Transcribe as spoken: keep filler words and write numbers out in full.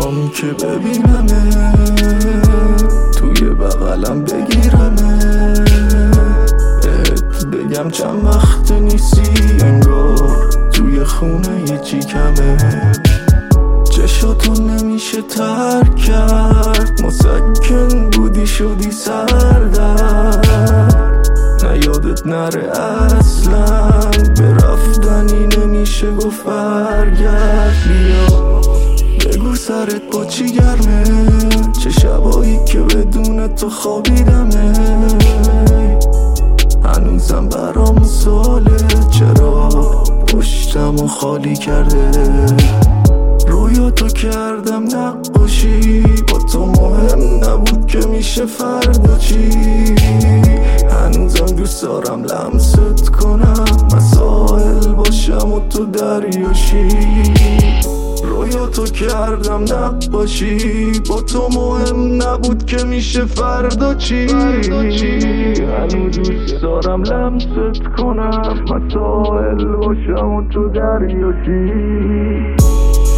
میخوام که ببینمه توی بغلم بگیرمه بهت بگم چند وقت نیستی انگار توی خونه یه چی کمه چشاتو نمیشه ترک کرد مسکن بودی شدی سردر نه یادت نره اصلا به رفتنی نمیشه گفت برگرد بیا بگو سرت با چی گرمه چه شبایی که بدون تو خوابیدمه هنوزم برام سواله چرا پشتم و خالی کرده رویاتو کردم نقاشی با تو مهم نبود که میشه فردا چی هنوزم دوست دارم لمست کنم مسائل باشم و تو دریاشی رویاتو کردم نقاشی با تو مهم نبود که میشه فردا چی هنوز دوست دارم لمست کنم مسائل باشم و تو دریاشی